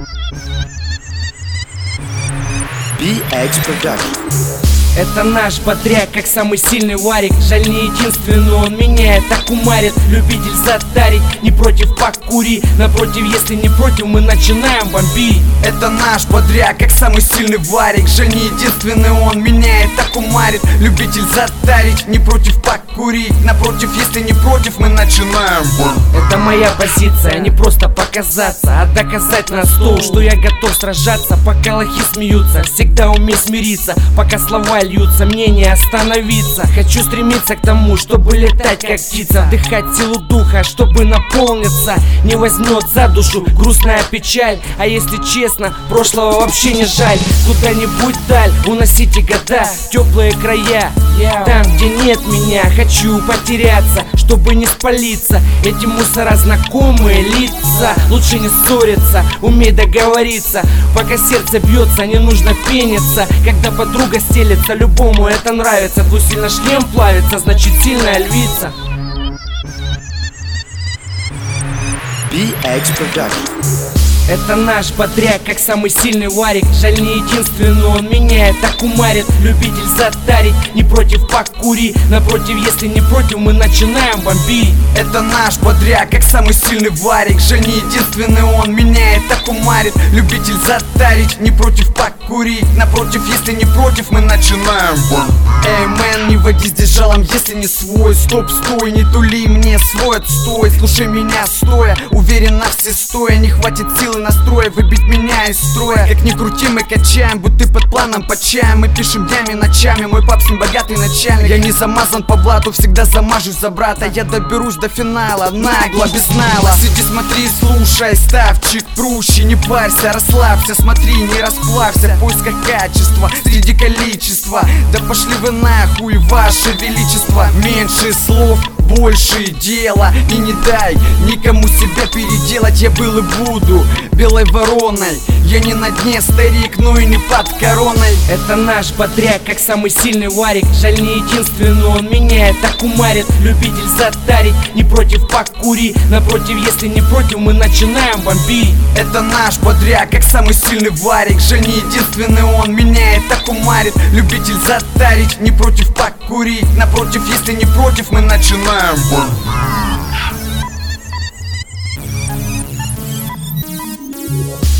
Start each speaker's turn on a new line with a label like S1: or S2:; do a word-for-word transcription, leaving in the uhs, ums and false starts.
S1: би экс Production.
S2: Это наш бодряк, как самый сильный варик. Жаль, не единственный, он меня так умарит. Любитель затарить, не против покури. Напротив, если не против, мы начинаем бомбить.
S3: Это наш бодряк, как самый сильный варик. Жаль, не единственный, он меня так умарит. Любитель затарить, не против покурить. Напротив, если не против, мы начинаем бомбить.
S2: Это моя позиция, не просто показаться, а доказать на стол, что я готов сражаться. Пока лохи смеются, всегда умей смириться. Пока слова льются, мне не остановиться. Хочу стремиться к тому, чтобы летать как птица, вдыхать силу духа, чтобы наполниться. Не возьмет за душу грустная печаль. А если честно, прошлого вообще не жаль. Куда-нибудь даль, уносите года, теплые края, там, где нет меня. Хочу потеряться, чтобы не спалиться. Эти мусора знакомые лица. Лучше не ссориться, умей договориться. Пока сердце бьется, не нужно пениться. Когда подруга стелется, любому это нравится. Твой сильно шлем плавится, значит сильная львица.
S1: би экс Production.
S2: Это наш бодряк, как самый сильный варик. Жаль, не единственный, он меня так умарит. Любитель затарить, не против покури. Напротив, если не против, мы начинаем бомбить.
S3: Это наш бодряк, как самый сильный варик. Жаль, не единственный, он меня так умарит. Любитель затарить, не против покурить. Напротив, если не против, мы начинаем бомбить. Эй, мэн, не води здесь жалом, если не свой. Стоп, стой, не тули мне свой отстой. Слушай меня стоя, уверенно все стоя. Не хватит силы настроя выбить меня из строя. Как ни крути, мы качаем, будто под планом по чаям. Мы пишем днями, ночами, мой пап с ним богатый начальник. Я не замазан по блату, всегда замажусь за брата. Я доберусь до финала, нагло, без найла. Сиди, смотри, слушай, ставчик прущий. Не парься, расслабься, смотри, не расплавься. В поисках качества среди количества. Да пошли вы нахуй, ваше величество. Меньше слов, больше дела. И не дай никому себя переделать. Я был и буду белой вороной. Я не на дне, старик, но и не под короной.
S2: Это наш бодряк, как самый сильный варик. Жаль, не единственный, он меня так умарит. Любитель затарить, не против покури. Напротив, если не против, мы начинаем бомбить.
S3: Это наш бодряк, как самый сильный варик. Жаль, не единственный, он меня так умарит. Любитель затарить, не против покурить. Напротив, если не против, мы начинаем бомбить.